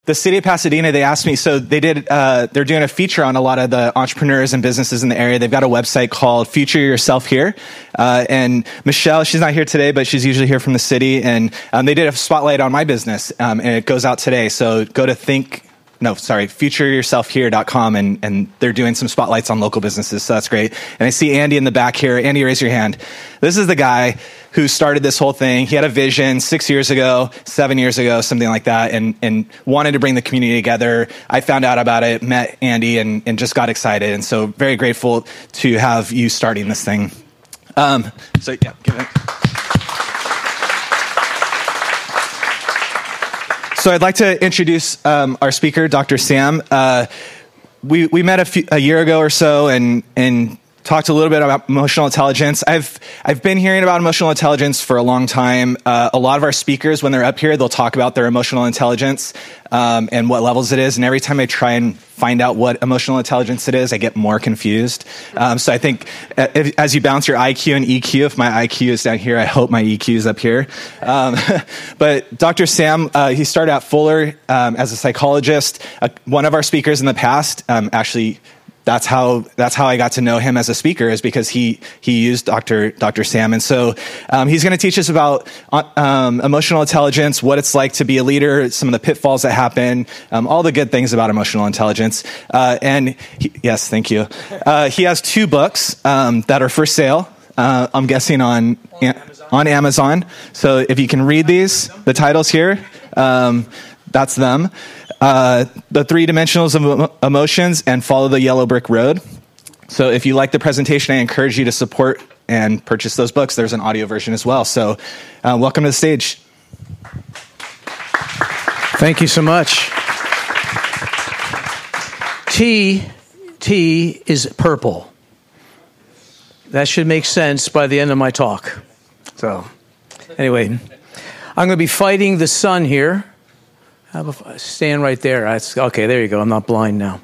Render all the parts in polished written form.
The city of Pasadena, they asked me, so they're doing a feature on a lot of the entrepreneurs and businesses in the area. They've got a website called Future Yourself Here. And Michelle, she's not here today, but she's usually here from the city. And they did a spotlight on my business, and it goes out today. So go to futureyourselfhere.com, and they're doing some spotlights on local businesses. So that's great. And I see Andy in the back here. Andy, raise your hand. This is the guy who started this whole thing. He had a vision 7 years ago, something like that, and wanted to bring the community together. I found out about it, met Andy, and just got excited. And so very grateful to have you starting this thing. Give it. So I'd like to introduce our speaker, Dr. Sam. We met a year ago or so, and talked a little bit about emotional intelligence. I've been hearing about emotional intelligence for a long time. A lot of our speakers, when they're up here, they'll talk about their emotional intelligence and what levels it is. And every time I try and find out what emotional intelligence it is, I get more confused. So I think as you balance your IQ and EQ, if my IQ is down here, I hope my EQ is up here. But Dr. Sam, he started at Fuller as a psychologist. One of our speakers in the past actually. That's how I got to know him as a speaker, is because he used Dr. Sam. And so he's going to teach us about emotional intelligence, what it's like to be a leader, some of the pitfalls that happen, all the good things about emotional intelligence. Yes, thank you. He has 2 books that are for sale. I'm guessing on Amazon. So if you can read these, the titles here, that's them. The 3 Dimensionals of Emotions and Follow the Yellow Brick Road. So if you like the presentation, I encourage you to support and purchase those books. There's an audio version as well. So welcome to the stage. Thank you so much. T is purple. That should make sense by the end of my talk. So anyway, I'm going to be fighting the sun here. How about I stand right there? Okay, there you go. I'm not blind now.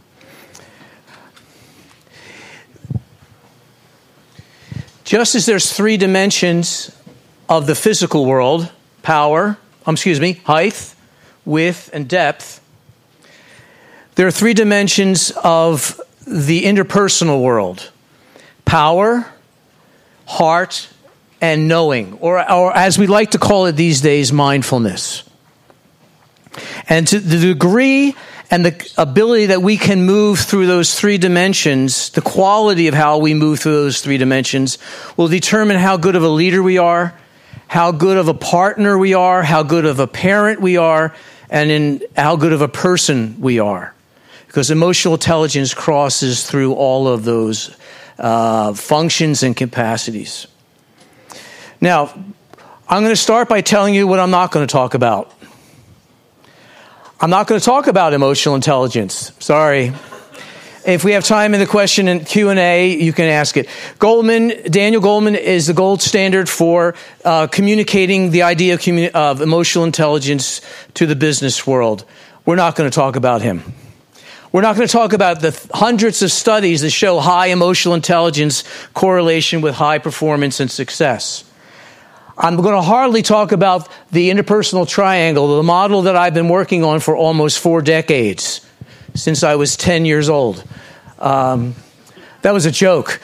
Just as there's 3 dimensions of the physical world, height, width, and depth, there are 3 dimensions of the interpersonal world: power, heart, and knowing, or as we like to call it these days, mindfulness. And to the degree and the ability that we can move through those 3 dimensions, the quality of how we move through those 3 dimensions will determine how good of a leader we are, how good of a partner we are, how good of a parent we are, and in how good of a person we are. Because emotional intelligence crosses through all of those functions and capacities. Now, I'm going to start by telling you what I'm not going to talk about. I'm not going to talk about emotional intelligence. Sorry. If we have time in the question and Q&A, you can ask it. Daniel Goleman is the gold standard for communicating the idea of emotional intelligence to the business world. We're not going to talk about him. We're not going to talk about the hundreds of studies that show high emotional intelligence correlation with high performance and success. I'm going to hardly talk about the interpersonal triangle, the model that I've been working on for almost 4 decades, since I was 10 years old. That was a joke.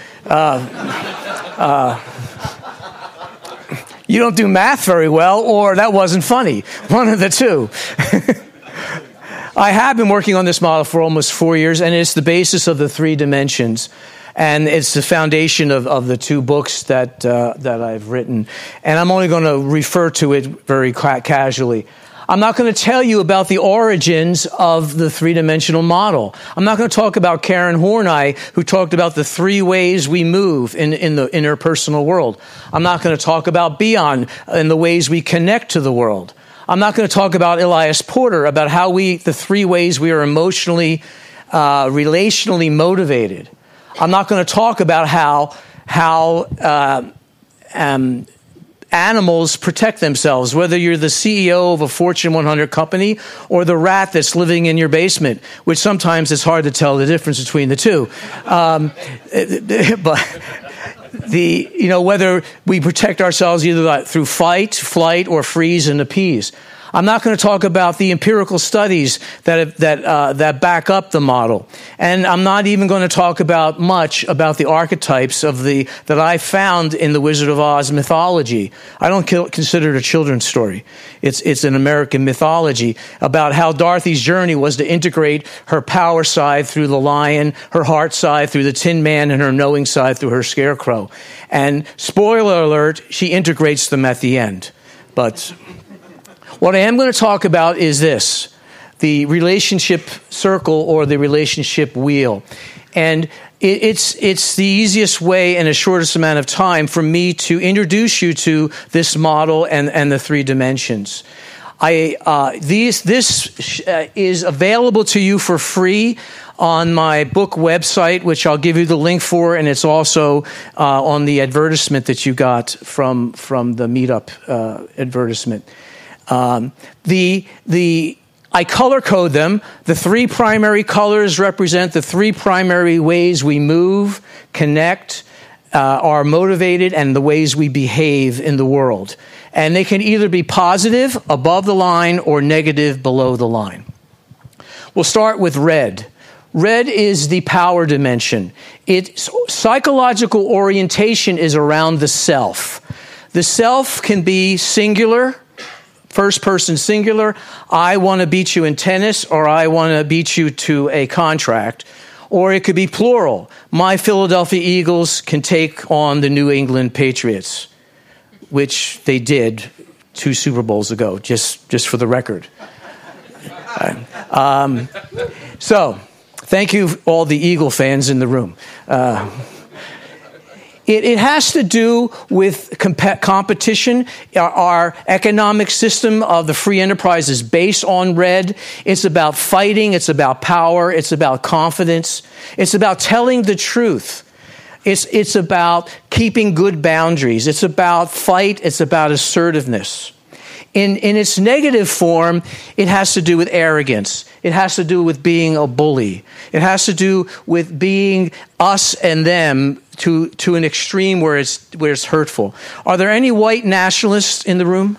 You don't do math very well, or that wasn't funny. One of the two. I have been working on this model for almost 4 years, and it's the basis of the 3 dimensions. And it's the foundation of the 2 books that I've written. And I'm only going to refer to it very casually. I'm not going to tell you about the origins of the 3-dimensional model. I'm not going to talk about Karen Horney, who talked about the 3 ways we move in the interpersonal world. I'm not going to talk about Bion and the ways we connect to the world. I'm not going to talk about Elias Porter, about how the 3 ways we are emotionally, relationally motivated. I'm not going to talk about how animals protect themselves, whether you're the CEO of a Fortune 100 company or the rat that's living in your basement, which sometimes it's hard to tell the difference between the 2. But whether we protect ourselves either through fight, flight, or freeze and appease. I'm not going to talk about the empirical studies that back up the model. And I'm not even going to talk about much about the archetypes that I found in the Wizard of Oz mythology. I don't consider it a children's story. It's an American mythology about how Dorothy's journey was to integrate her power side through the lion, her heart side through the Tin Man, and her knowing side through her scarecrow. And spoiler alert, she integrates them at the end. But what I am going to talk about is this, the relationship circle or the relationship wheel. And it's the easiest way and the shortest amount of time for me to introduce you to this model and the three dimensions. This is available to you for free on my book website, which I'll give you the link for, and it's also on the advertisement that you got from the meetup advertisement. I color code them. The three primary colors represent the three primary ways we move, connect, are motivated, and the ways we behave in the world. And they can either be positive, above the line, or negative, below the line. We'll start with red. Red is the power dimension. Its psychological orientation is around the self. The self can be singular, first person singular. I want to beat you in tennis, or I want to beat you to a contract. Or it could be plural. My Philadelphia Eagles can take on the New England Patriots, which they did 2 Super Bowls ago, just for the record. So, thank you, all the Eagle fans in the room. It has to do with competition. Our economic system of the free enterprise is based on red. It's about fighting. It's about power. It's about confidence. It's about telling the truth. It's about keeping good boundaries. It's about fight. It's about assertiveness. In its negative form, it has to do with arrogance. It has to do with being a bully. It has to do with being us and them to an extreme where it's hurtful. Are there any white nationalists in the room?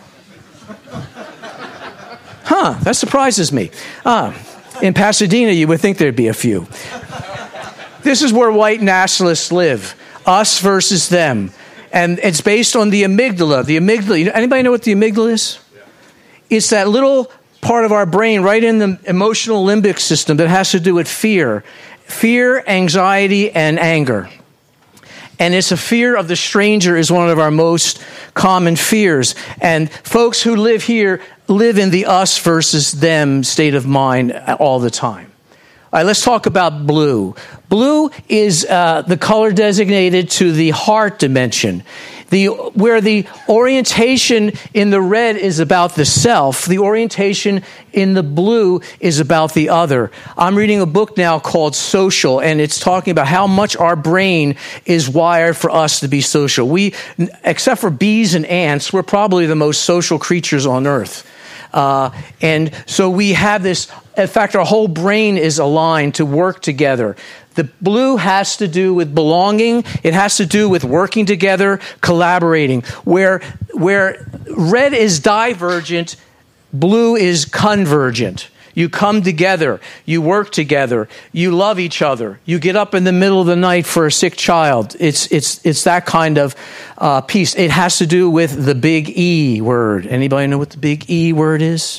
That surprises me. In Pasadena, you would think there'd be a few. This is where white nationalists live. Us versus them. And it's based on the amygdala. The amygdala. Anybody know what the amygdala is? It's that little part of our brain right in the emotional limbic system that has to do with fear. Fear, anxiety, and anger. And it's a fear of the stranger is one of our most common fears. And folks who live here live in the us versus them state of mind all the time. All right, let's talk about blue. Blue is the color designated to the heart dimension. Where the orientation in the red is about the self, the orientation in the blue is about the other. I'm reading a book now called Social, and it's talking about how much our brain is wired for us to be social. We, except for bees and ants, we're probably the most social creatures on earth. And so we have this, in fact, our whole brain is aligned to work together. The blue has to do with belonging. It has to do with working together, collaborating. Where red is divergent, blue is convergent. You come together. You work together. You love each other. You get up in the middle of the night for a sick child. It's that kind of piece. It has to do with the big E word. Anybody know what the big E word is?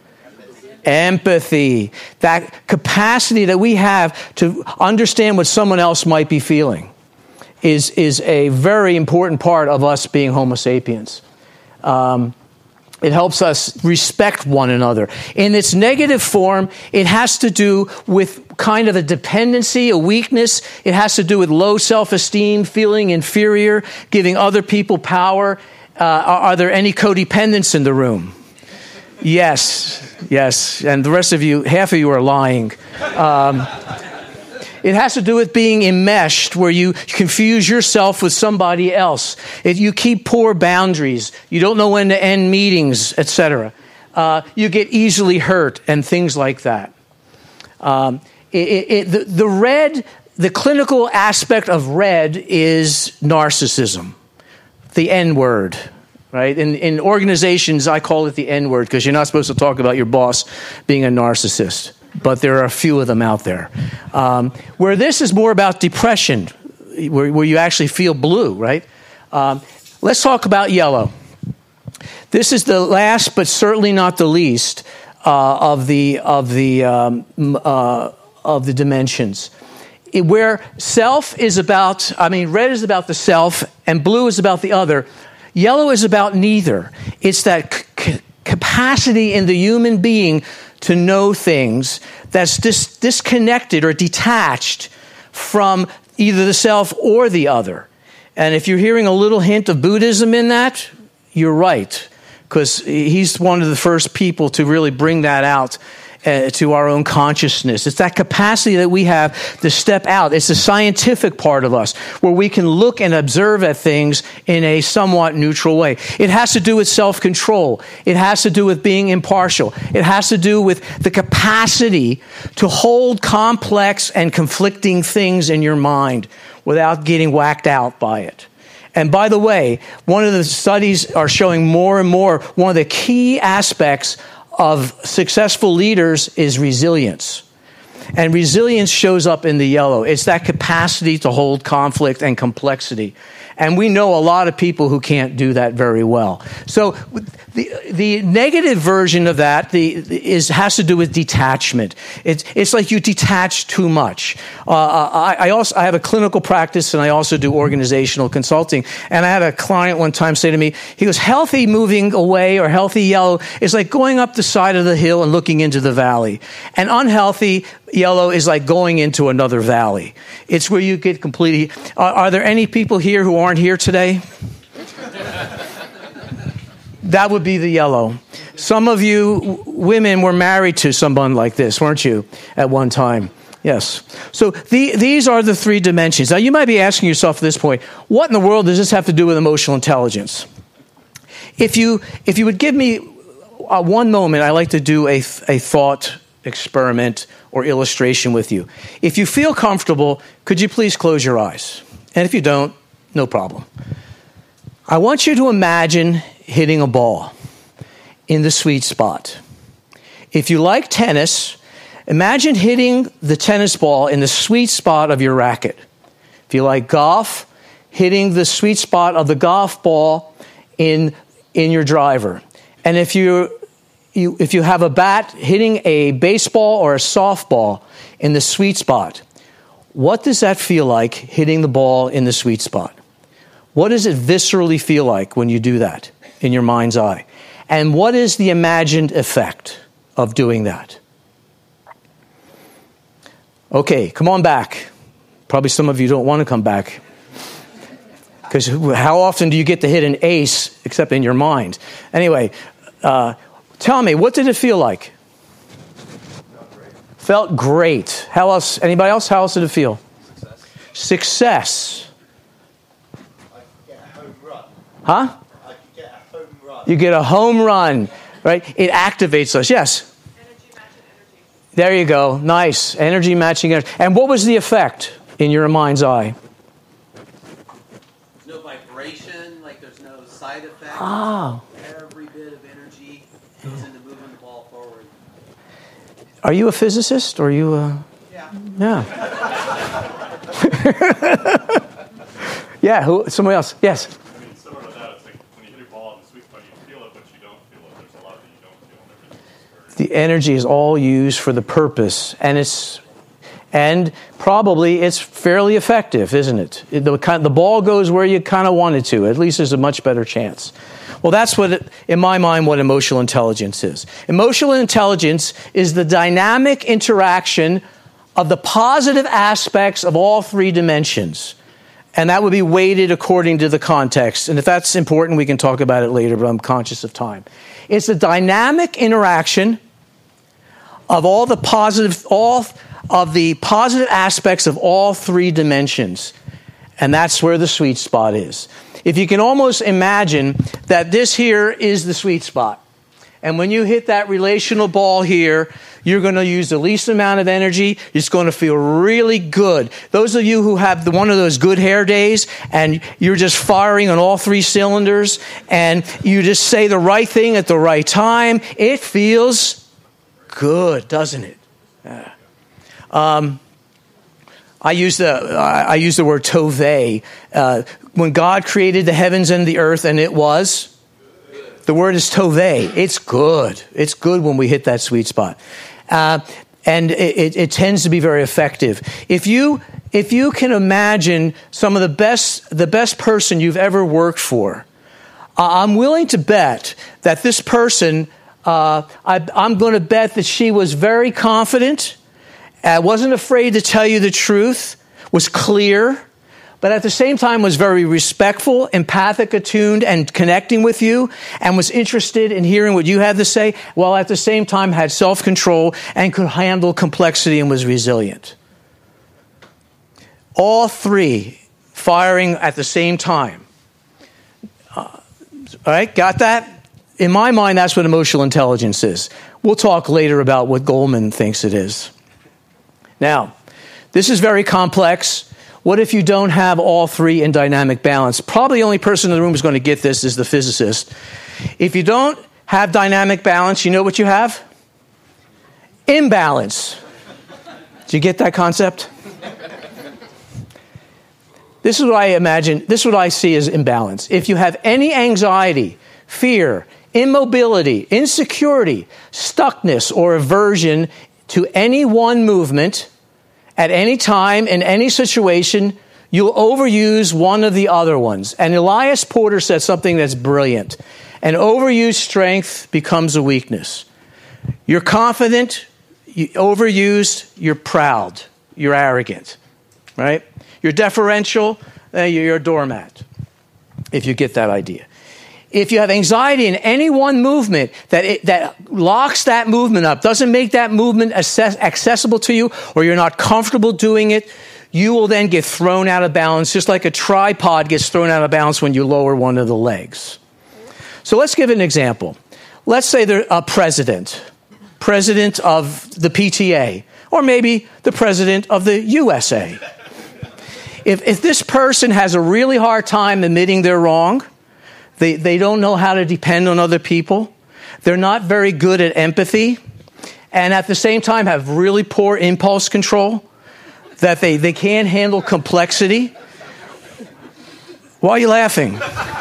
Empathy. That capacity that we have to understand what someone else might be feeling is a very important part of us being Homo sapiens. It helps us respect one another. In its negative form, it has to do with kind of a dependency, a weakness. It has to do with low self-esteem, feeling inferior, giving other people power. Are there any codependents in the room? Yes. And the rest of you, half of you are lying. It has to do with being enmeshed, where you confuse yourself with somebody else. You keep poor boundaries. You don't know when to end meetings, etc. You get easily hurt and things like that. The red, the clinical aspect of red is narcissism, the N word. right? In organizations, I call it the N-word because you're not supposed to talk about your boss being a narcissist. But there are a few of them out there. Where this is more about depression, where you actually feel blue, right? Let's talk about yellow. This is the last, but certainly not the least, of the dimensions. Where self is about, red is about the self, and blue is about the other. Yellow is about neither. It's that capacity in the human being to know things that's disconnected or detached from either the self or the other. And if you're hearing a little hint of Buddhism in that, you're right, because he's one of the first people to really bring that out to our own consciousness. It's that capacity that we have to step out. It's the scientific part of us where we can look and observe at things in a somewhat neutral way. It has to do with self-control. It has to do with being impartial. It has to do with the capacity to hold complex and conflicting things in your mind without getting whacked out by it. And by the way, one of the studies are showing more and more, one of the key aspects of successful leaders is resilience. And resilience shows up in the yellow. It's that capacity to hold conflict and complexity. And we know a lot of people who can't do that very well. So the negative version of that has to do with detachment. It's like you detach too much. I have a clinical practice, and I also do organizational consulting. And I had a client one time say to me, he goes, healthy moving away or healthy yellow is like going up the side of the hill and looking into the valley. And unhealthy yellow is like going into another valley. It's where you get completely... Are there any people here who aren't here today? That would be the yellow. Some of you women were married to someone like this, weren't you, at one time? Yes. So these are the three dimensions. Now, you might be asking yourself at this point, what in the world does this have to do with emotional intelligence? If you would give me one moment, I like to do a thought experiment or illustration with you. If you feel comfortable, could you please close your eyes? And if you don't, no problem. I want you to imagine hitting a ball in the sweet spot. If you like tennis, imagine hitting the tennis ball in the sweet spot of your racket. If you like golf, hitting the sweet spot of the golf ball in your driver. And if you have a bat, hitting a baseball or a softball in the sweet spot. What does that feel like, hitting the ball in the sweet spot? What does it viscerally feel like when you do that in your mind's eye? And what is the imagined effect of doing that? Okay, come on back. Probably some of you don't want to come back. Because how often do you get to hit an ace except in your mind? Anyway, tell me, what did it feel like? Felt great. How else? Anybody else? How else did it feel? Success. I could get a home run. Huh? I could get a home run. You get a home run, right? It activates us. Yes? Energy matching energy. There you go. Nice. Energy matching energy. And what was the effect in your mind's eye? No vibration, like there's no side effect. Oh. Every bit of energy goes into moving the ball forward. Are you a physicist or are you a... Yeah. Yeah, somebody else. Yes. I mean, similar to that, it's like when you hit a ball in the sweet spot, you feel it, but you don't feel it. There's a lot that you don't feel, and everything is very... The energy is all used for the purpose, and probably it's fairly effective, isn't it? The ball goes where you kind of want it to. At least there's a much better chance. Well, that's in my mind, what emotional intelligence is. Emotional intelligence is the dynamic interaction of the positive aspects of all three dimensions. And that would be weighted according to the context. And if that's important, we can talk about it later, but I'm conscious of time. It's the dynamic interaction of all of the positive aspects of all three dimensions. And that's where the sweet spot is. If you can almost imagine that this here is the sweet spot. And when you hit that relational ball here, you're going to use the least amount of energy. It's going to feel really good. Those of you who have one of those good hair days and you're just firing on all 3 cylinders and you just say the right thing at the right time, it feels good, doesn't it? I use the word tovei. When God created the heavens and the earth, and it was, the word is tovei. It's good. It's good when we hit that sweet spot. And it tends to be very effective. If you can imagine some of the best person you've ever worked for, I'm willing to bet that this person, I'm going to bet that she was very confident, wasn't afraid to tell you the truth, was clear, but at the same time was very respectful, empathic, attuned, and connecting with you, and was interested in hearing what you had to say, while at the same time had self-control and could handle complexity and was resilient. All 3 firing at the same time. All right, got that? In my mind, that's what emotional intelligence is. We'll talk later about what Goleman thinks it is. Now, this is very complex. What if you don't have all 3 in dynamic balance? Probably the only person in the room who's going to get this is the physicist. If you don't have dynamic balance, you know what you have? Imbalance. Do you get that concept? This is what I imagine. This is what I see as imbalance. If you have any anxiety, fear, immobility, insecurity, stuckness, or aversion to any one movement, at any time, in any situation, you'll overuse one of the other ones. And Elias Porter said something that's brilliant. An overused strength becomes a weakness. You're confident, overused, you're proud, you're arrogant, right? You're deferential, you're a doormat, if you get that idea. If you have anxiety in any one movement that locks that movement up, doesn't make that movement accessible to you, or you're not comfortable doing it, you will then get thrown out of balance, just like a tripod gets thrown out of balance when you lower one of the legs. So let's give an example. Let's say they're a president of the PTA, or maybe the president of the USA. If this person has a really hard time admitting they're wrong, they don't know how to depend on other people, they're not very good at empathy, and at the same time have really poor impulse control, that they can't handle complexity. Why are you laughing?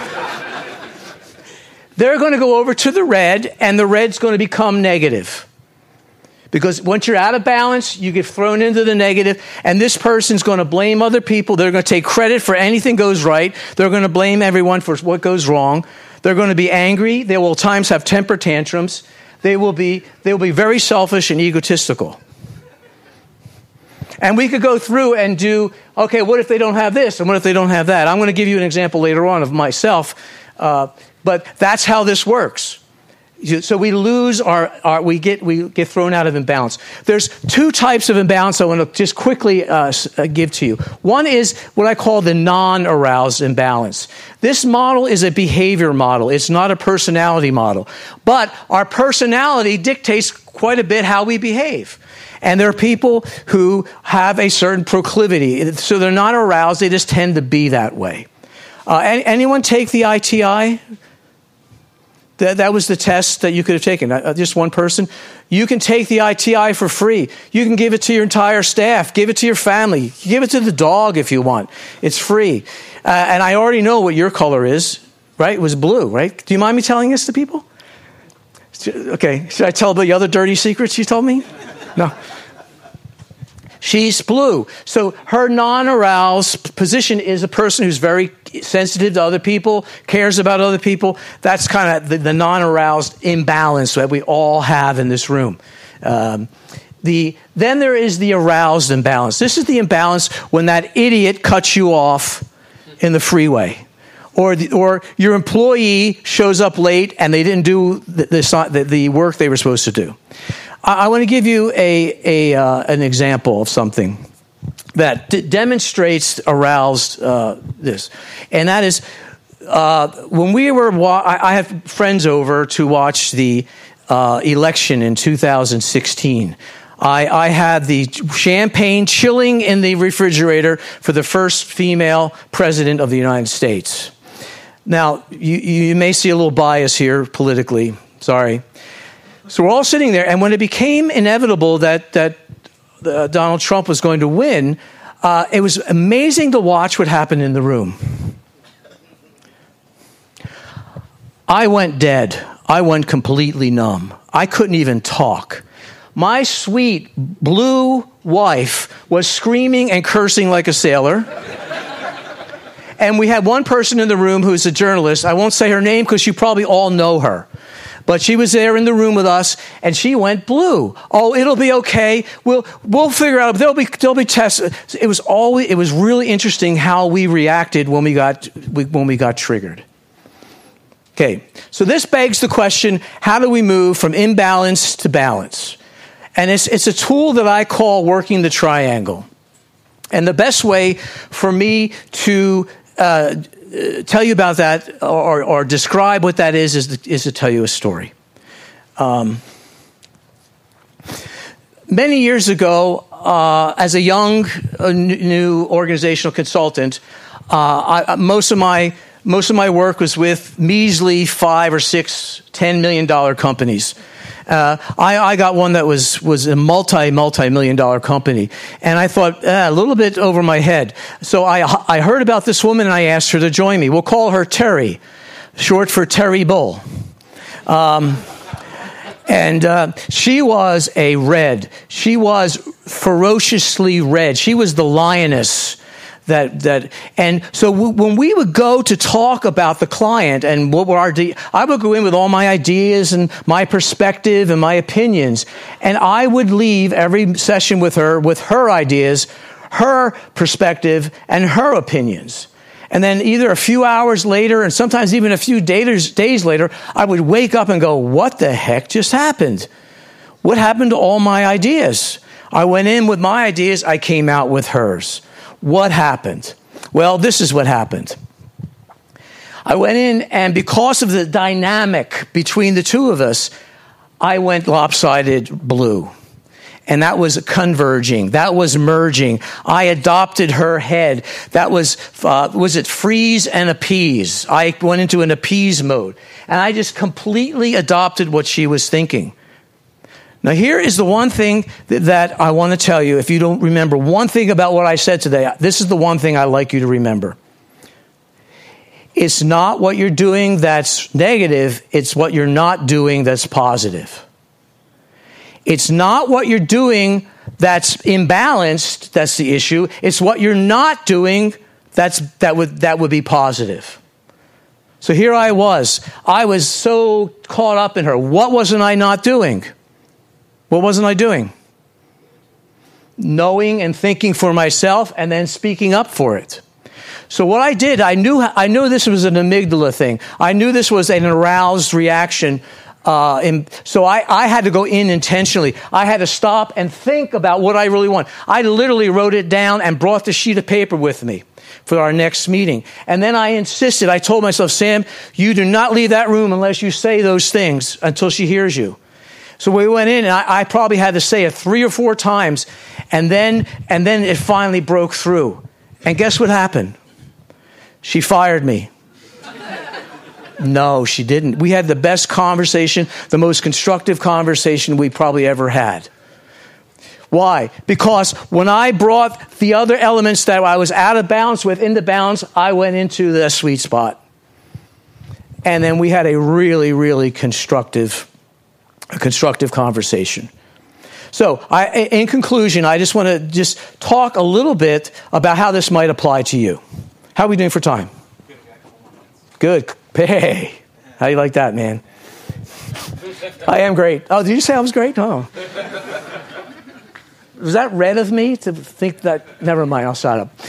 They're going to go over to the red, and the red's going to become negative. Because once you're out of balance, you get thrown into the negative, and this person's going to blame other people. They're going to take credit for anything goes right. They're going to blame everyone for what goes wrong. They're going to be angry. They will at times have temper tantrums. They will be very selfish and egotistical. And we could go through and do, okay, what if they don't have this, and what if they don't have that? I'm going to give you an example later on of myself, but that's how this works. So we lose we get thrown out of imbalance. There's 2 types of imbalance I want to just quickly give to you. One is what I call the non-aroused imbalance. This model is a behavior model. It's not a personality model. But our personality dictates quite a bit how we behave. And there are people who have a certain proclivity. So they're not aroused. They just tend to be that way. Anyone take the ITI? That was the test that you could have taken. Just one person. You can take the ITI for free. You can give it to your entire staff. Give it to your family. Give it to the dog if you want. It's free. And I already know what your color is, right? It was blue, right? Do you mind me telling this to people? Okay. Should I tell the other dirty secrets you told me? No. She's blue. So her non-aroused position is a person who's very sensitive to other people, cares about other people. That's kind of the non-aroused imbalance that we all have in this room. Then there is the aroused imbalance. This is the imbalance when that idiot cuts you off in the freeway. Or your employee shows up late and they didn't do the work they were supposed to do. I want to give you an example of something that demonstrates aroused this, and that is when we were. I have friends over to watch the election in 2016. I had the champagne chilling in the refrigerator for the first female president of the United States. Now, you may see a little bias here politically. Sorry. So we're all sitting there, and when it became inevitable that Donald Trump was going to win, it was amazing to watch what happened in the room. I went dead. I went completely numb. I couldn't even talk. My sweet blue wife was screaming and cursing like a sailor. And we had one person in the room who's a journalist. I won't say her name because you probably all know her. But she was there in the room with us, and she went blue. Oh, it'll be okay. We'll figure out. There'll be tests. It was really interesting how we reacted when we got triggered. Okay, so this begs the question: how do we move from imbalance to balance? And it's a tool that I call working the triangle. And the best way for me to tell you about that or describe what that is to tell you a story. Many years ago, as a young, new organizational consultant, most of my work was with measly $5 or $6, $10 million companies. I got one that was a multi-million dollar company, and I thought a little bit over my head. So I heard about this woman, and I asked her to join me. We'll call her Terry, short for Terry Bull. And she was a red. She was ferociously red. She was the lioness. And so when we would go to talk about the client and what were I would go in with all my ideas and my perspective and my opinions, and I would leave every session with her ideas, her perspective, and her opinions. And then either a few hours later, and sometimes even a few days later, I would wake up and go, "What the heck just happened? What happened to all my ideas?" I went in with my ideas, I came out with hers. What happened? Well, this is what happened. I went in, and because of the dynamic between the two of us, I went lopsided blue. And that was converging. That was merging. I adopted her head. That was it freeze and appease? I went into an appease mode. And I just completely adopted what she was thinking. Now, here is the one thing that I want to tell you. If you don't remember one thing about what I said today, this is the one thing I'd like you to remember. It's not what you're doing that's negative. It's what you're not doing that's positive. It's not what you're doing that's imbalanced that's the issue. It's what you're not doing that would be positive. So here I was. I was so caught up in her. What wasn't I not doing? What wasn't I doing? Knowing and thinking for myself and then speaking up for it. So what I did, I knew this was an amygdala thing. I knew this was an aroused reaction. So I had to go in intentionally. I had to stop and think about what I really want. I literally wrote it down and brought the sheet of paper with me for our next meeting. And then I insisted. I told myself, Sam, you do not leave that room unless you say those things until she hears you. So we went in, and I probably had to say it 3 or 4 times, and then it finally broke through. And guess what happened? She fired me. No, she didn't. We had the best conversation, the most constructive conversation we probably ever had. Why? Because when I brought the other elements that I was out of balance with into balance, I went into the sweet spot. And then we had a really, really constructive conversation. So, in conclusion, I just want to talk a little bit about how this might apply to you. How are we doing for time? Good. Hey, how you like that, man? I am great. Oh, did you say I was great? Oh. Was that red of me to think that? Never mind, I'll shut up.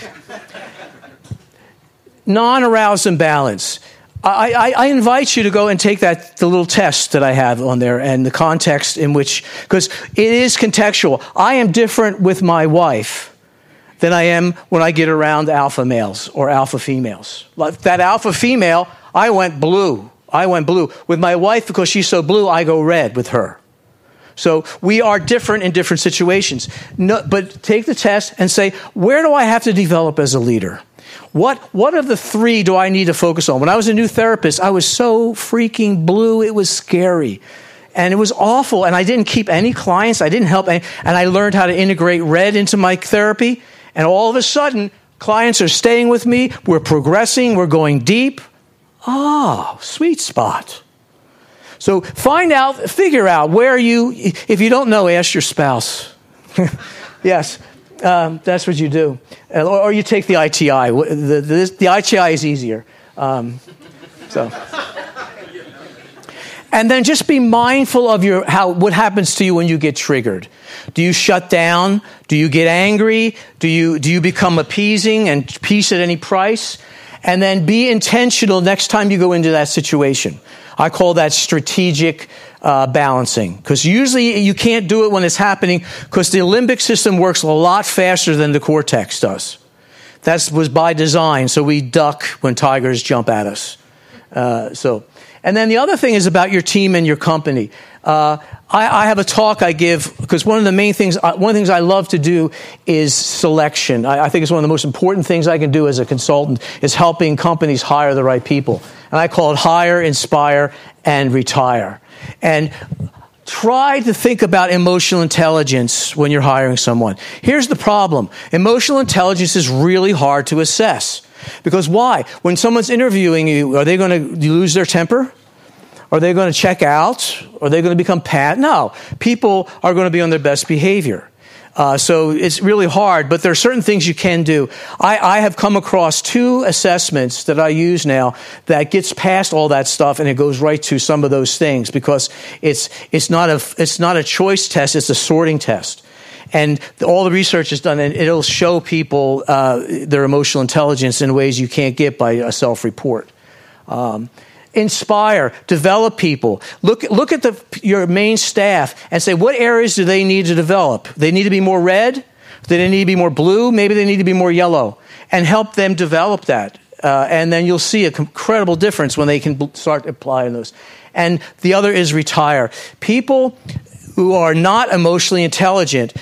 Non-aroused imbalance. I invite you to go and take the little test that I have on there and the context in which, because it is contextual. I am different with my wife than I am when I get around alpha males or alpha females. Like that alpha female, I went blue I went blue. With my wife, because she's so blue, I go red with her. So we are different in different situations. No, but take the test and say, where do I have to develop as a leader? What of the three do I need to focus on? When I was a new therapist, I was so freaking blue, it was scary. And it was awful, and I didn't keep any clients. I didn't help any, and I learned how to integrate red into my therapy. And all of a sudden, clients are staying with me. We're progressing. We're going deep. Oh, sweet spot. So figure out where you, if you don't know, ask your spouse. Yes, that's what you do. Or you take the ITI. The ITI is easier. And then just be mindful of what happens to you when you get triggered. Do you shut down? Do you get angry? Do you become appeasing and peace at any price? And then be intentional next time you go into that situation. I call that strategic balancing, because usually you can't do it when it's happening, because the limbic system works a lot faster than the cortex does. That was by design, so we duck when tigers jump at us. And then the other thing is about your team and your company. I have a talk I give, because one of the things I love to do is selection. I think it's one of the most important things I can do as a consultant, is helping companies hire the right people. And I call it hire, inspire, and retire. And try to think about emotional intelligence when you're hiring someone. Here's the problem. Emotional intelligence is really hard to assess. Because why? When someone's interviewing you, are they going to lose their temper? Are they going to check out? Are they going to become pat? No. People are going to be on their best behavior. So it's really hard, but there are certain things you can do. I have come across 2 assessments that I use now that gets past all that stuff, and it goes right to some of those things, because it's not a choice test, it's a sorting test. And all the research is done, and it'll show people their emotional intelligence in ways you can't get by a self-report. Inspire, develop people. Look at your main staff and say, what areas do they need to develop? They need to be more red? Do they need to be more blue? Maybe they need to be more yellow. And help them develop that. And then you'll see an incredible difference when they can start applying those. And the other is retire. People who are not emotionally intelligent,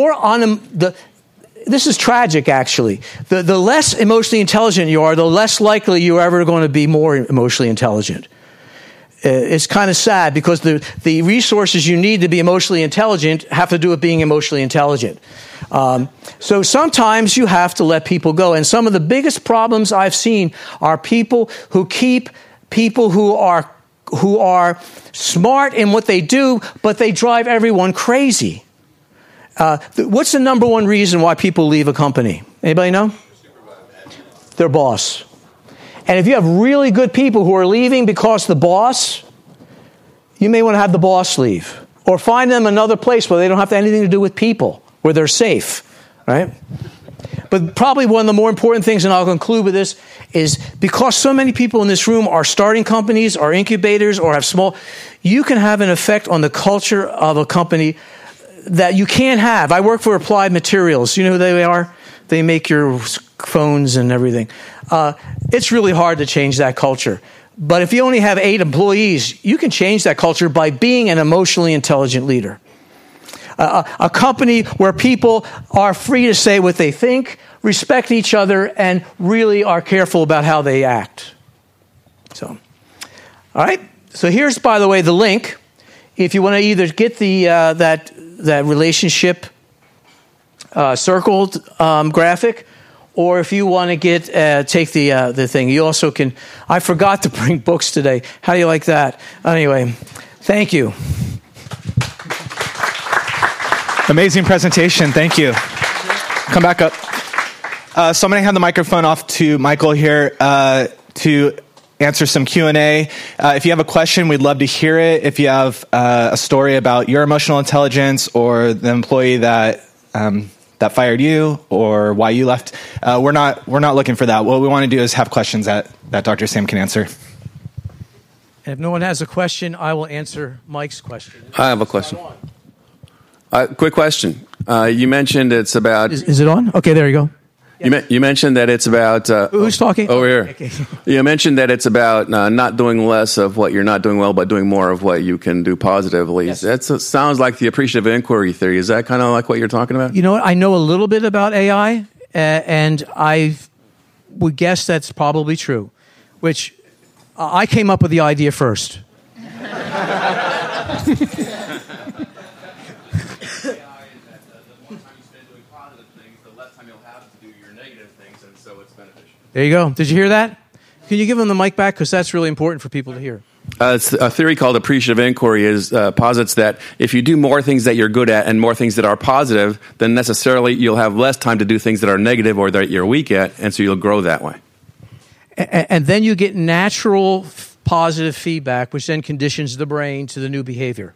this is tragic, actually. The less emotionally intelligent you are, the less likely you're ever going to be more emotionally intelligent. It's kind of sad, because the resources you need to be emotionally intelligent have to do with being emotionally intelligent. So sometimes you have to let people go. And some of the biggest problems I've seen are people who keep people who are smart in what they do, but they drive everyone crazy. What's the number one reason why people leave a company? Anybody know? Their boss. And if you have really good people who are leaving because the boss, you may want to have the boss leave. Or find them another place where they don't have anything to do with people, where they're safe, right? But probably one of the more important things, and I'll conclude with this, is because so many people in this room are starting companies, are incubators, or have you can have an effect on the culture of a company that you can't have. I work for Applied Materials. You know who they are? They make your phones and everything. It's really hard to change that culture. But if you only have 8 employees, you can change that culture by being an emotionally intelligent leader. A company where people are free to say what they think, respect each other, and really are careful about how they act. So, all right. So here's, by the way, the link. If you want to either get that relationship circled graphic, or if you want to take the thing, you also can. I forgot to bring books today. How do you like that? Anyway, thank you. Amazing presentation. Thank you. Come back up. So I'm going to hand the microphone off to Michael here to answer some Q&A. If you have a question, we'd love to hear it. If you have a story about your emotional intelligence, or the employee that fired you, or why you left, we're not looking for that. What we want to do is have questions that Dr. Sam can answer. And if no one has a question, I will answer Mike's question. I have a question. Quick question. You mentioned it's about... Is it on? Okay, there you go. You mentioned that it's about... Who's talking? Over here. Okay. You mentioned that it's about not doing less of what you're not doing well, but doing more of what you can do positively. Yes. That sounds like the appreciative inquiry theory. Is that kind of like what you're talking about? You know what? I know a little bit about AI, and I would guess that's probably true, which I came up with the idea first. There you go. Did you hear that? Can you give them the mic back? Because that's really important for people to hear. It's a theory called appreciative inquiry posits that if you do more things that you're good at and more things that are positive, then necessarily you'll have less time to do things that are negative or that you're weak at, and so you'll grow that way. And then you get natural positive feedback, which then conditions the brain to the new behavior.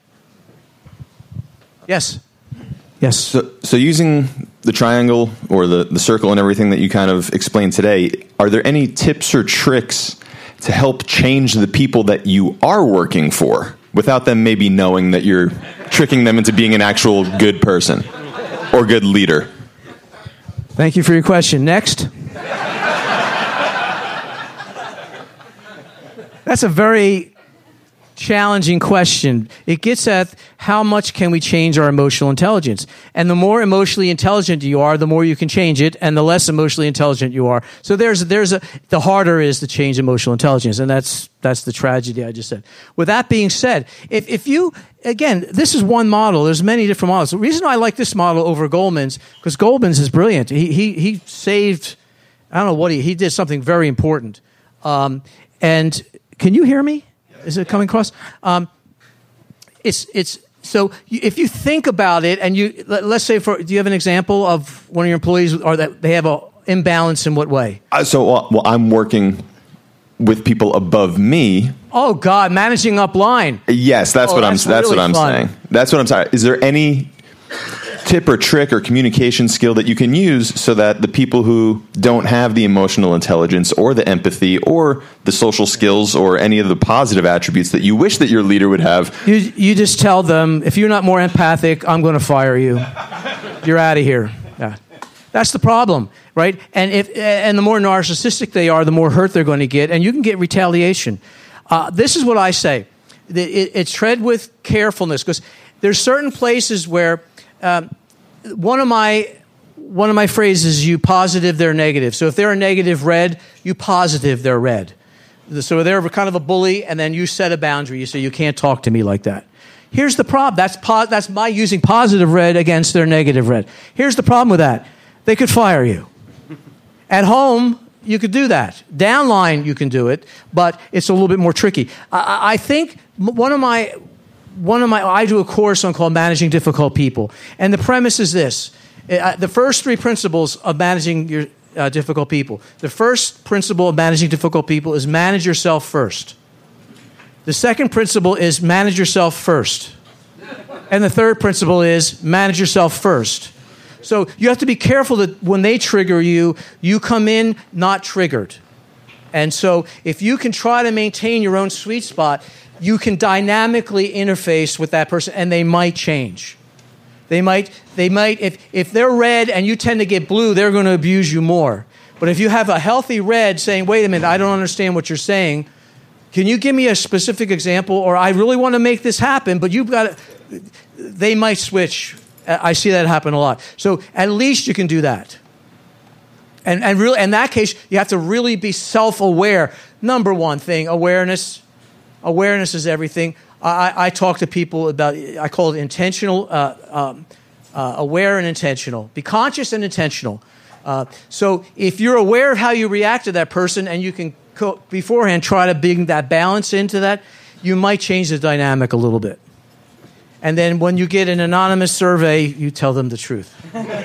Yes. Yes. So using the triangle or the circle and everything that you kind of explained today, are there any tips or tricks to help change the people that you are working for without them maybe knowing that you're tricking them into being an actual good person or good leader? Thank you for your question. Next. That's a very challenging question. It gets at how much can we change our emotional intelligence. And the more emotionally intelligent you are, the more you can change it, and the less emotionally intelligent you are. So the harder is to change emotional intelligence, and that's the tragedy I just said. With that being said, if you, again, this is one model. There's many different models. The reason I like this model over Goldman's, because Goldman's is brilliant. He saved, I don't know what he did something very important. And can you hear me? Is it coming across? It's so if you think about it, and let's say do you have an example of one of your employees, or that they have an imbalance in what way? Well, I'm working with people above me. Oh God, managing up line. Yes, that's what I'm saying. That's what I'm saying. Is there any tip or trick or communication skill that you can use so that the people who don't have the emotional intelligence or the empathy or the social skills or any of the positive attributes that you wish that your leader would have? You just tell them, if you're not more empathic, I'm going to fire you. You're out of here. Yeah. That's the problem, right? And the more narcissistic they are, the more hurt they're going to get, and you can get retaliation. This is what I say. It's tread with carefulness, because there's certain places where one of my phrases, you positive, they're negative. So if they're a negative red, you positive, they're red. So they're kind of a bully, and then you set a boundary. You say, you can't talk to me like that. Here's the problem. That's my using positive red against their negative red. Here's the problem with that. They could fire you. At home, you could do that. Downline, you can do it, but it's a little bit more tricky. I think I do a course on called Managing Difficult People. And the premise is this. The first three principles of managing your difficult people. The first principle of managing difficult people is manage yourself first. The second principle is manage yourself first. And the third principle is manage yourself first. So you have to be careful that when they trigger you, you come in not triggered. And so if you can try to maintain your own sweet spot, you can dynamically interface with that person, and they might change. They might. If they're red and you tend to get blue, they're going to abuse you more. But if you have a healthy red saying, "Wait a minute, I don't understand what you're saying. Can you give me a specific example?" Or "I really want to make this happen, but you've got to," they might switch. I see that happen a lot. So at least you can do that. And really, in that case, you have to really be self-aware. Number one thing, awareness. Awareness is everything. I talk to people about, I call it intentional, aware and intentional. Be conscious and intentional. So if you're aware of how you react to that person, and you can beforehand try to bring that balance into that, you might change the dynamic a little bit. And then when you get an anonymous survey, you tell them the truth.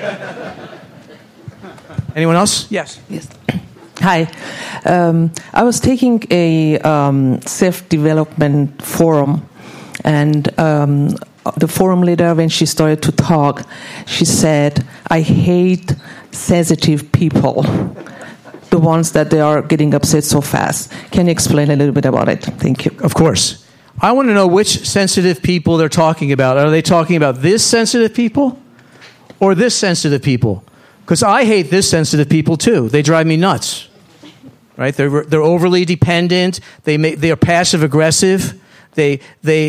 Anyone else? Yes. Yes. Hi. I was taking a self-development forum, and the forum leader, when she started to talk, she said, "I hate sensitive people, the ones that they are getting upset so fast." Can you explain a little bit about it? Thank you. Of course. I want to know which sensitive people they're talking about. Are they talking about this sensitive people or this sensitive people? Because I hate this sensitive people too. They drive me nuts. Right? They're overly dependent. They are passive aggressive. They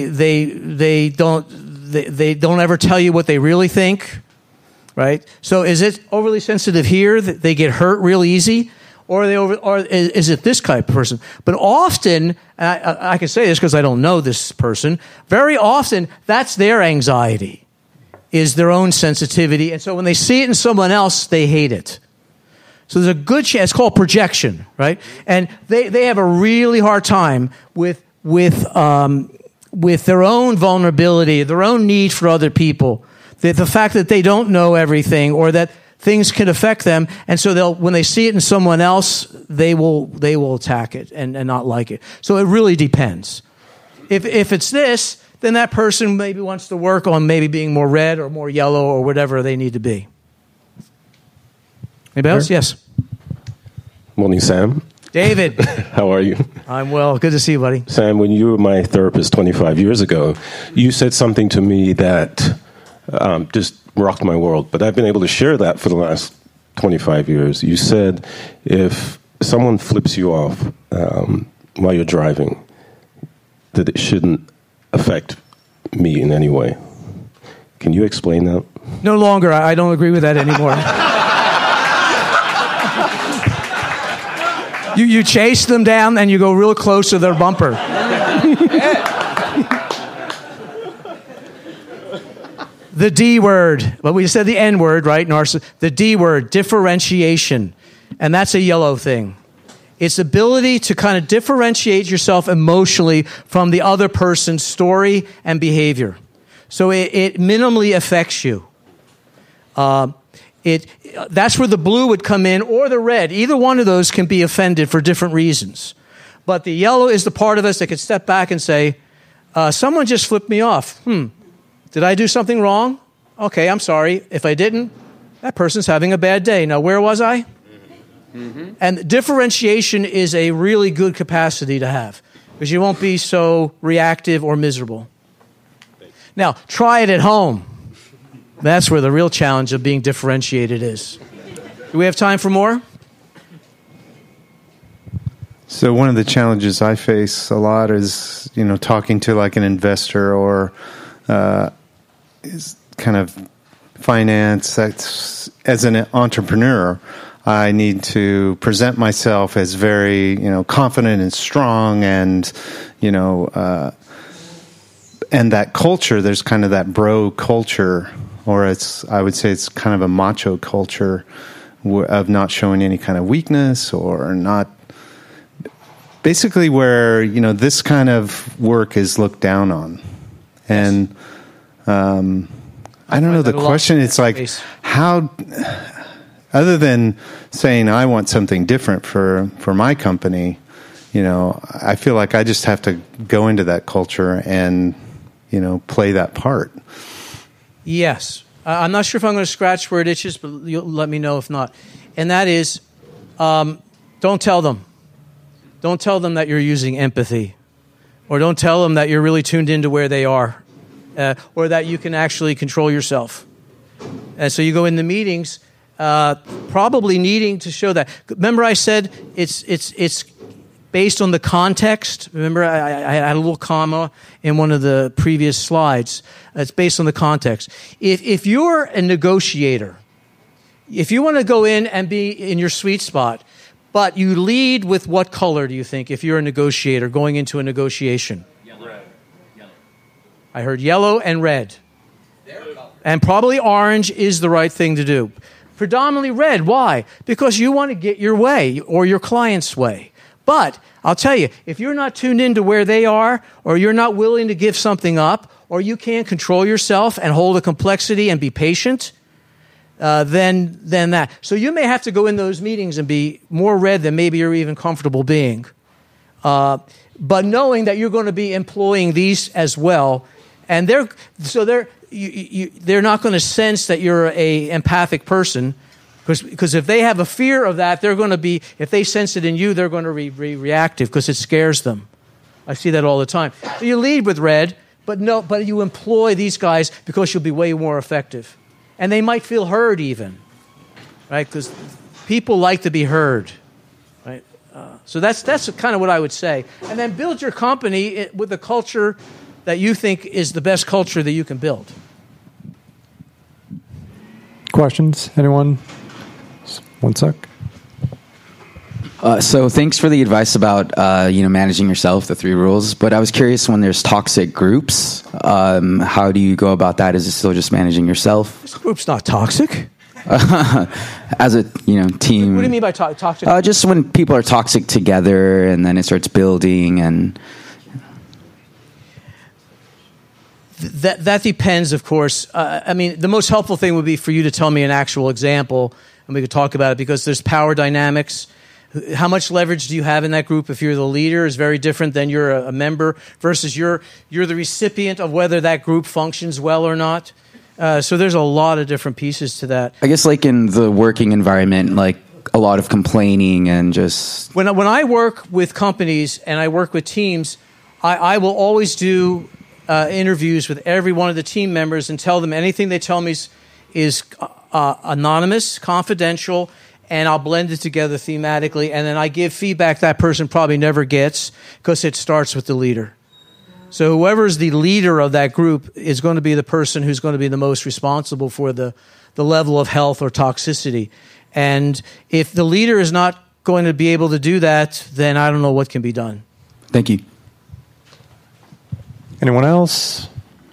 don't ever tell you what they really think. Right? So is it overly sensitive here that they get hurt real easy? Or is it this type of person? But often, and I can say this because I don't know this person, very often that's their anxiety, is their own sensitivity. And so when they see it in someone else, they hate it. So there's a good chance, it's called projection, right? And they have a really hard time with their own vulnerability, their own need for other people, the fact that they don't know everything or that things can affect them, and so when they see it in someone else, they will attack it and not like it. So it really depends. If it's this, then that person maybe wants to work on maybe being more red or more yellow or whatever they need to be. Anybody else? Yes. Morning, Sam. David. How are you? I'm well. Good to see you, buddy. Sam, when you were my therapist 25 years ago, you said something to me that just rocked my world, but I've been able to share that for the last 25 years. You said if someone flips you off while you're driving, that it shouldn't affect me in any way. Can you explain that? No longer. I don't agree with that anymore. You chase them down and you go real close to their bumper. The D word. Well, we said the N word, right? The D word, differentiation. And that's a yellow thing. It's ability to kind of differentiate yourself emotionally from the other person's story and behavior. So it minimally affects you. That's where the blue would come in, or the red. Either one of those can be offended for different reasons. But the yellow is the part of us that could step back and say, someone just flipped me off. Did I do something wrong? Okay, I'm sorry. If I didn't, that person's having a bad day. Now, where was I? Mm-hmm. And differentiation is a really good capacity to have, because you won't be so reactive or miserable. Now, try it at home. That's where the real challenge of being differentiated is. Do we have time for more? So one of the challenges I face a lot is, talking to like an investor or is kind of finance. That's, as an entrepreneur, I need to present myself as very, confident and strong, and and that culture. There's kind of that bro culture, or I would say it's kind of a macho culture of not showing any kind of weakness or not. Basically, where this kind of work is looked down on, and I don't know the question. It's like how, other than saying I want something different for my company, I feel like I just have to go into that culture and play that part. Yes, I'm not sure if I'm going to scratch where it itches, but you'll let me know if not. And that is, don't tell them. Don't tell them that you're using empathy, or don't tell them that you're really tuned into where they are, or that you can actually control yourself. And so you go into meetings, probably needing to show that. Remember, I said it's based on the context. Remember, I had a little comma in one of the previous slides. It's based on the context. If you're a negotiator, if you want to go in and be in your sweet spot, but you lead with what color, do you think, if you're a negotiator going into a negotiation? Yellow. I heard yellow and red. And probably orange is the right thing to do. Predominantly red. Why? Because you want to get your way or your client's way. But I'll tell you, if you're not tuned into where they are, or you're not willing to give something up, or you can't control yourself and hold a complexity and be patient, then that. So you may have to go in those meetings and be more red than maybe you're even comfortable being. But knowing that you're going to be employing these as well, and they're not going to sense that you're a empathic person, because if they have a fear of that, they're going to be, if they sense it in you, they're going to be reactive because it scares them. I see that all the time. So you lead with red, but you employ these guys because you'll be way more effective. And they might feel heard even. right? Because people like to be heard, right? So that's kind of what I would say. And then build your company with the culture that you think is the best culture that you can build. Questions? Anyone? One sec. So thanks for the advice about managing yourself, the 3 rules. But I was curious, when there's toxic groups, how do you go about that? Is it still just managing yourself? This group's not toxic. As a team. What do you mean by toxic? Just when people are toxic together, and then it starts building and. That depends, of course. The most helpful thing would be for you to tell me an actual example, and we could talk about it, because there's power dynamics. How much leverage do you have in that group? If you're the leader, is very different than you're a member, versus you're the recipient of whether that group functions well or not. So there's a lot of different pieces to that. I guess, like in the working environment, like a lot of complaining and just. When I work with companies and I work with teams, I will always do interviews with every one of the team members and tell them anything they tell me is anonymous, confidential, and I'll blend it together thematically, and then I give feedback that person probably never gets, because it starts with the leader. So whoever's the leader of that group is going to be the person who's going to be the most responsible for the level of health or toxicity. And if the leader is not going to be able to do that, then I don't know what can be done. Thank you. Anyone else?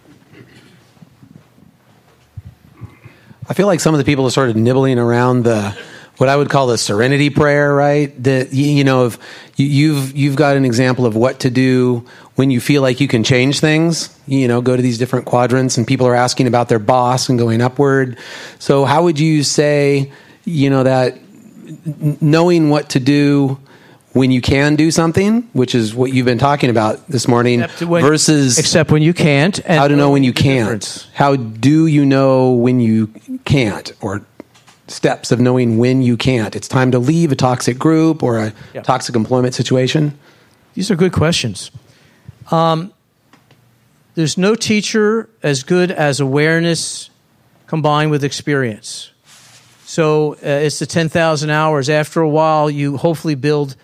I feel like some of the people are sort of nibbling around what I would call the serenity prayer, right? That if you've got an example of what to do when you feel like you can change things. Go to these different quadrants, and people are asking about their boss and going upward. So how would you say, that knowing what to do when you can do something, which is what you've been talking about this morning, except when you can't, and how to know when you can't. How do you know when you can't, or steps of knowing when you can't? It's time to leave a toxic group or a toxic employment situation. These are good questions. There's no teacher as good as awareness combined with experience. So it's the 10,000 hours. After a while, you hopefully build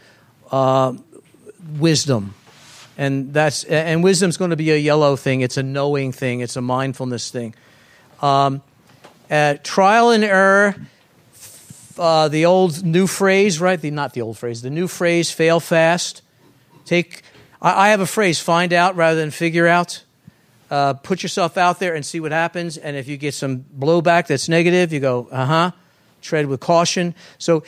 wisdom, and wisdom's going to be a yellow thing. It's a knowing thing. It's a mindfulness thing. Trial and error. The new phrase, right? The new phrase: fail fast. I have a phrase: find out rather than figure out. Put yourself out there and see what happens. And if you get some blowback that's negative, you go, tread with caution. So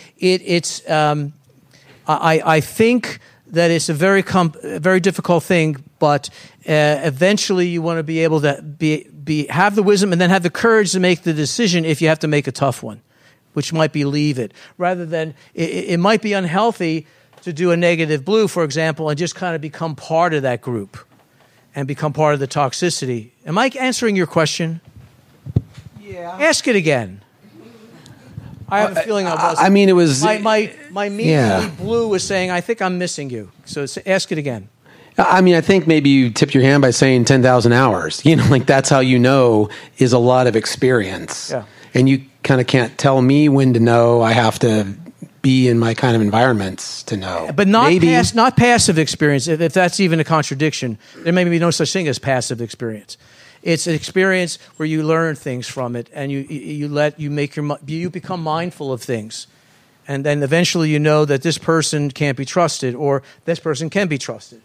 I think that it's a very difficult thing, but eventually you want to be able to have the wisdom and then have the courage to make the decision if you have to make a tough one, which might be leave it. Rather than, it might be unhealthy to do a negative blue, for example, and just kind of become part of that group and become part of the toxicity. Am I answering your question? Yeah. Ask it again. I have a feeling I wasn't. It was... My immediately blue was saying, I think I'm missing you. So ask it again. I think maybe you tipped your hand by saying 10,000 hours. That's how you know is a lot of experience. Yeah. And you kind of can't tell me when to know. I have to be in my kind of environments to know. But not passive experience, if that's even a contradiction. There may be no such thing as passive experience. It's an experience where you learn things from it, and you become mindful of things, and then eventually you know that this person can't be trusted, or this person can be trusted.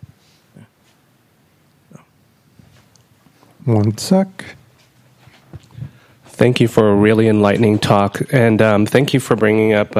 One sec. Thank you for a really enlightening talk, and thank you for bringing up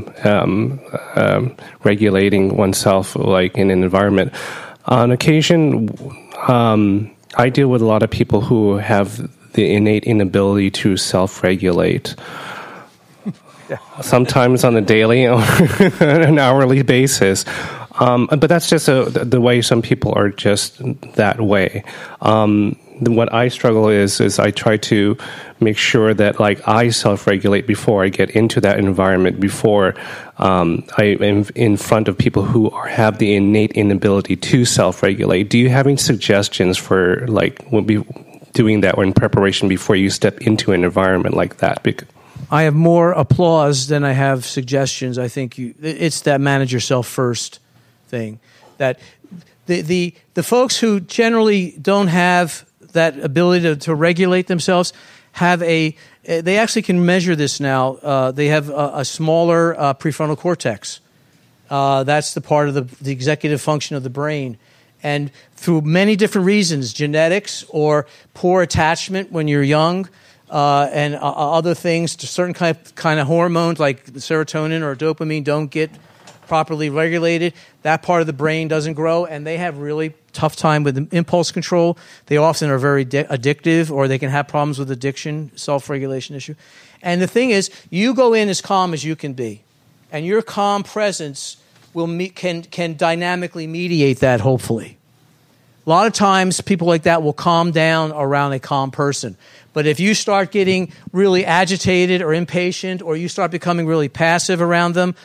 regulating oneself, like in an environment. On occasion, I deal with a lot of people who have the innate inability to self-regulate. Sometimes on a daily or an hourly basis. But that's just the way some people are just that way. What I struggle is I try to make sure that I self-regulate before I get into that environment, before I am in front of people who have the innate inability to self-regulate. Do you have any suggestions for doing that or in preparation before you step into an environment like that? I have more applause than I have suggestions. I think it's that manage yourself first thing. That the folks who generally don't have that ability to regulate themselves they actually can measure this now. They have a smaller prefrontal cortex. That's the part of the executive function of the brain. And through many different reasons, genetics or poor attachment when you're young, and other things, to certain kind of hormones like serotonin or dopamine don't get properly regulated, that part of the brain doesn't grow, and they have really tough time with impulse control. They often are very addictive, or they can have problems with addiction, self-regulation issue. And the thing is, you go in as calm as you can be, and your calm presence can dynamically mediate that, hopefully. A lot of times, people like that will calm down around a calm person. But if you start getting really agitated or impatient, or you start becoming really passive around them,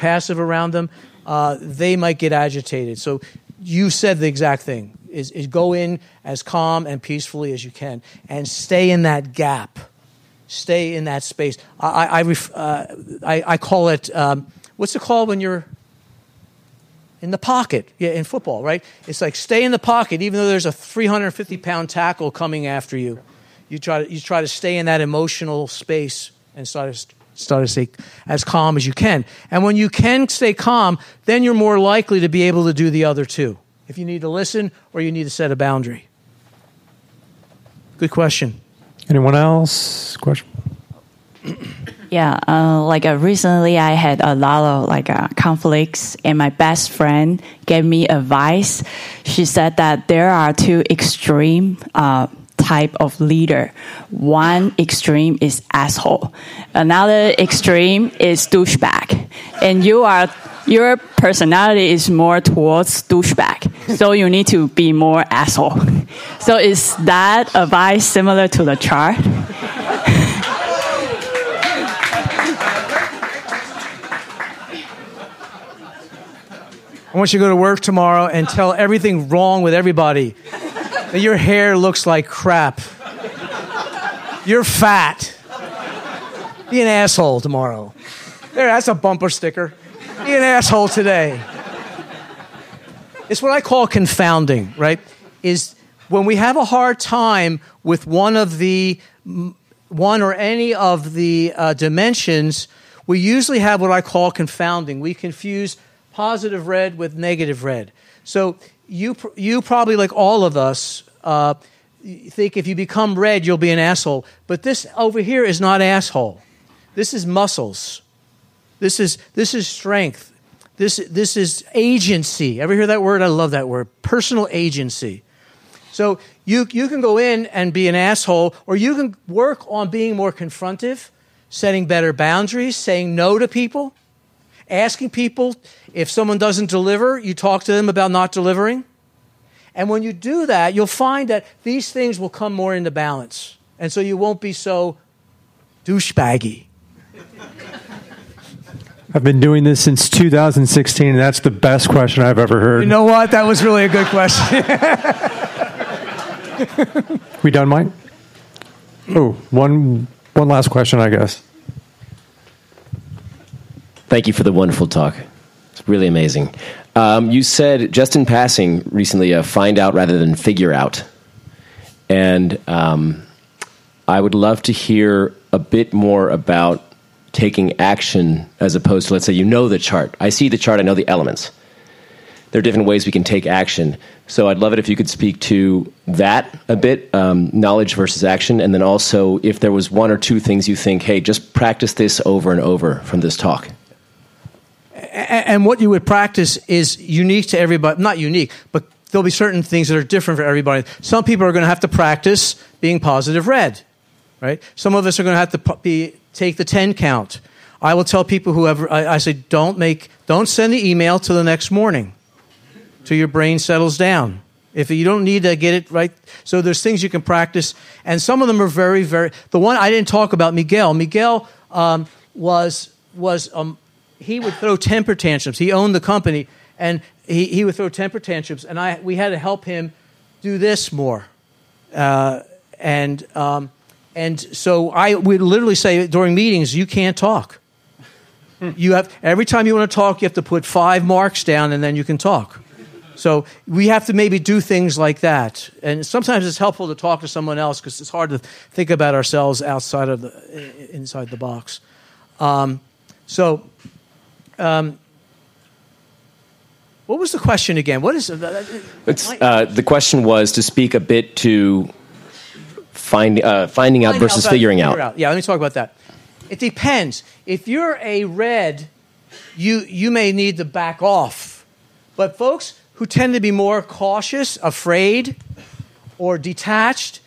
they might get agitated. So you said the exact thing, is go in as calm and peacefully as you can, and stay in that gap. Stay in that space. I call it, what's it called when you're in the pocket? Yeah, in football, right? It's like stay in the pocket, even though there's a 350-pound tackle coming after you. You try to stay in that emotional space and start to stay as calm as you can. And when you can stay calm, then you're more likely to be able to do the other two. If you need to listen or you need to set a boundary. Good question. Anyone else? Question? Yeah, recently I had a lot of conflicts, and my best friend gave me advice. She said that there are two extreme type of leader. One extreme is asshole. Another extreme is douchebag. And your personality is more towards douchebag. So you need to be more asshole. So is that advice similar to the chart? I want you to go to work tomorrow and tell everything wrong with everybody. That your hair looks like crap. You're fat. Be an asshole tomorrow. There, that's a bumper sticker. Be an asshole today. It's what I call confounding, right? Is when we have a hard time with one or any of the dimensions, we usually have what I call confounding. We confuse positive red with negative red. So you probably, like all of us, think if you become red, you'll be an asshole. But this over here is not asshole. This is muscles. This is strength. This is agency. Ever hear that word? I love that word. Personal agency. So you can go in and be an asshole, or you can work on being more confrontive, setting better boundaries, saying no to people, asking people if someone doesn't deliver, you talk to them about not delivering. And when you do that, you'll find that these things will come more into balance. And so you won't be so douchebaggy. I've been doing this since 2016, and that's the best question I've ever heard. You know what? That was really a good question. We done, Mike? Oh, one last question, I guess. Thank you for the wonderful talk. It's really amazing. You said, just in passing recently, find out rather than figure out. And I would love to hear a bit more about taking action as opposed to, let's say, you know the chart. I see the chart, I know the elements. There are different ways we can take action. So I'd love it if you could speak to that a bit, knowledge versus action, and then also if there was one or two things you think, hey, just practice this over and over from this talk. And what you would practice is unique to everybody. Not unique, but there'll be certain things that are different for everybody. Some people are going to have to practice being positive red, right? Some of us are going to have to take the 10 count. I will tell people I say, don't send the email till the next morning, till your brain settles down. If you don't need to get it right. So there's things you can practice. And some of them are very, very, the one I didn't talk about, Miguel. Miguel he would throw temper tantrums. He owned the company, and he would throw temper tantrums, and we had to help him do this more. And so I would literally say during meetings, you can't talk. You have every time you want to talk, you have to put 5 marks down, and then you can talk. So we have to maybe do things like that. And sometimes it's helpful to talk to someone else because it's hard to think about ourselves inside the box. What was the question again? What is the question was to speak a bit to finding out versus figuring out. Yeah, let me talk about that. It depends. If you're a red, you may need to back off. But folks who tend to be more cautious, afraid, or detached,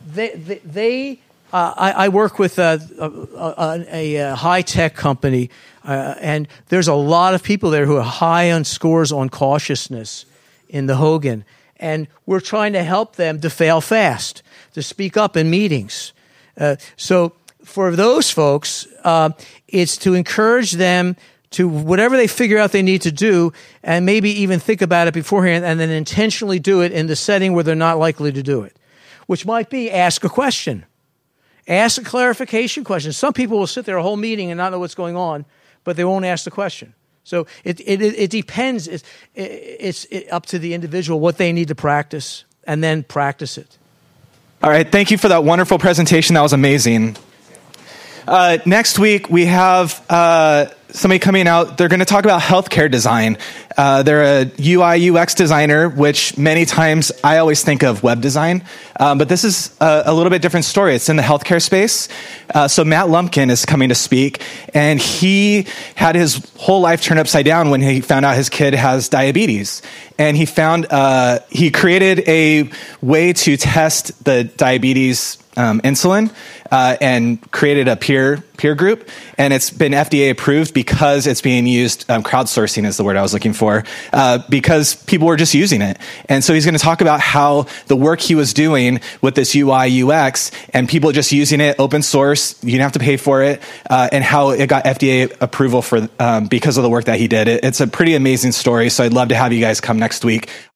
I work with a high-tech company, and there's a lot of people there who are high on scores on cautiousness in the Hogan. And we're trying to help them to fail fast, to speak up in meetings. So for those folks, it's to encourage them to whatever they figure out they need to do, and maybe even think about it beforehand, and then intentionally do it in the setting where they're not likely to do it, which might be ask a question. Ask a clarification question. Some people will sit there a whole meeting and not know what's going on, but they won't ask the question. So it depends. It's up to the individual what they need to practice, and then practice it. All right. Thank you for that wonderful presentation. That was amazing. Next week, we have somebody coming out. They're going to talk about healthcare design. They're a UI UX designer, which many times I always think of web design. But this is a little bit different story. It's in the healthcare space. So Matt Lumpkin is coming to speak, and he had his whole life turned upside down when he found out his kid has diabetes. And he created a way to test the diabetes insulin and created a peer group, and it's been FDA approved because it's being used. Crowdsourcing is the word I was looking for, because people were just using it. And so he's going to talk about how the work he was doing with this UI UX and people just using it, open source, you didn't have to pay for it, and how it got FDA approval for because of the work that he did. It's a pretty amazing story. So I'd love to have you guys come next week.